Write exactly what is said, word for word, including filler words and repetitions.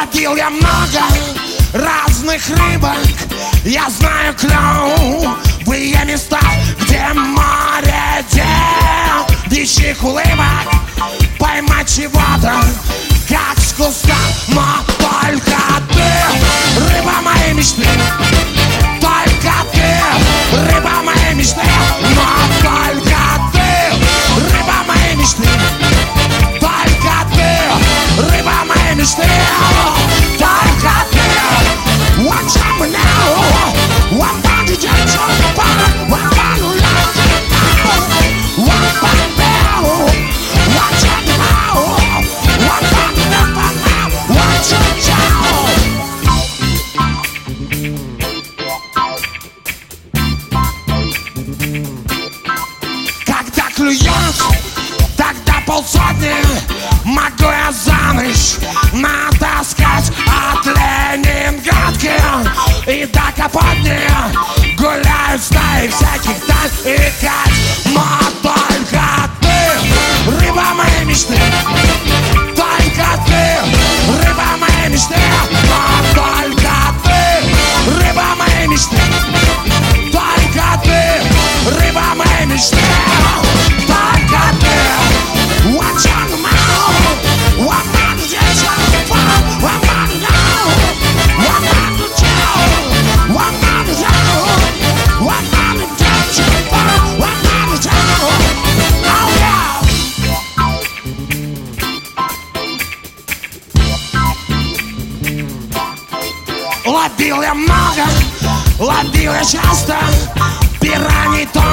Ловил я много разных рыбок, я знаю клевые места, где море дел, дичьих улыбок. Поймать чего-то, как с куста, но только ты, рыба моей мечты. Только ты, рыба моей мечты. Но только ты, рыба моей мечты. Только ты, рыба моей мечты. Только ты. Watch out now. What about you just jump on? What about you love it now? What about you? Watch out now. What about you now? Watch out now. Когда клюет, тогда полсотни могу я за ночь натаскать от Ленинградки и до Капотни. Гуляют стаи всяких даль и кать. Но только ты, рыба моей мечты. Только ты, рыба моей мечты. Но только ты, рыба моей мечты. Только ты, рыба моей мечты. Только ты. Watch out now. What about you just jump on? What about you now? What about you tell? What about you tell? What about you just jump on? What about you tell? Oh yeah. Ловил я много, ловил я часто пираний, то